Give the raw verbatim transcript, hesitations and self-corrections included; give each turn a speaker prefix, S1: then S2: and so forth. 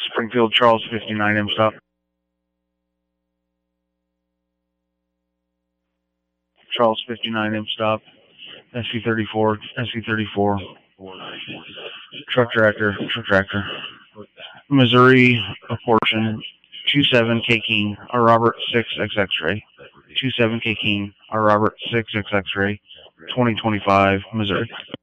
S1: Springfield, Charles fifty-nine M stop. Charles fifty-nine M stop. S C thirty-four, S C thirty-four. Truck tractor, truck tractor. Missouri, a portion. two seven K King, R Robert six X X-ray. two seven K King, R Robert six X X-ray. twenty twenty-five, Missouri.